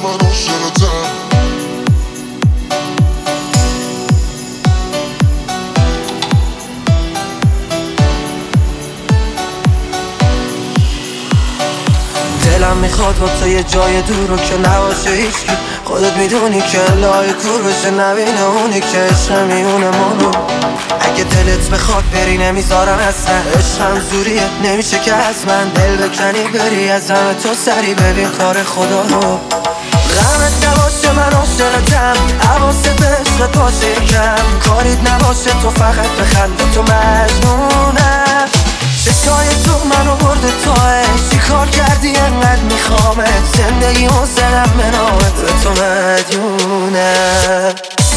من عاشقتم. دلم میخواد با تو یه جای دور رو که نباشه هیچکی. خودت میدونی که لای کور بشه نبینه اونی که عشق میونه منو. اگه دلت بخواد بری نمیذارم اصلا، عشقم زوریه نمیشه که از من دل بکنی بری از همه تو سری ببین کار خدا رو. غمت نباشه من عاشقتم، حواست به عشقت باشه یکم، کاریت نباشه تو فقط بخند با تو مجنونم. چشای تو منو برده تاه، چی کار کردی انقدر میخوامت، زندگی اون زدم به نامت به تو مدیونم.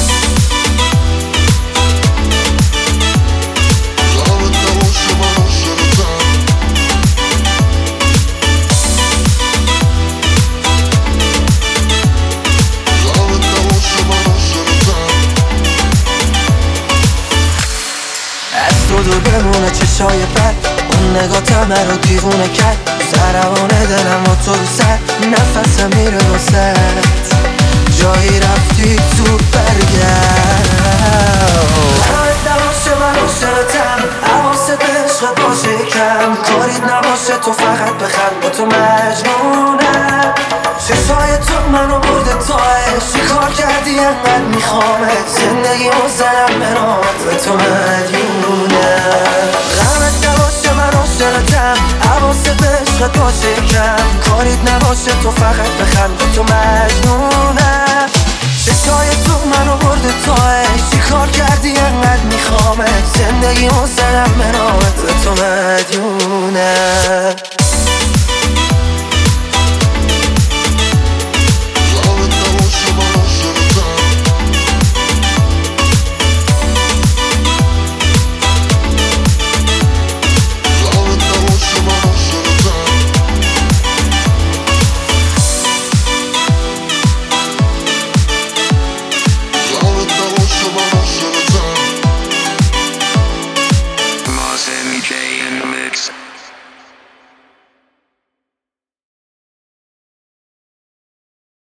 تو دور بمونه چشای بد، اون نگاه همه رو دیوونه کرد. زربان دلم و تو رو سر، نفسم میره واسد، جایی رفتی تو برگرد. غمت نباشه من عاشقتم، حواست به عشقت باشه یکم، کاریت نباشه تو فقط بخند با تو مجنونم. چشای تو منو برده تاه، چی کار کردی انقدر میخوامت، زندگی اون زنم به نامت به تو مدیونم. غمت نباشه من عاشقتم، حواست به عشقت باشه یکم، کاریت نباشه تو فقط بخند با تو مجنونم. چشای تو منو برده تاه، چی کار کردی انقدر میخوامت، زندگی اون زنم به نامت به تو مدیونم.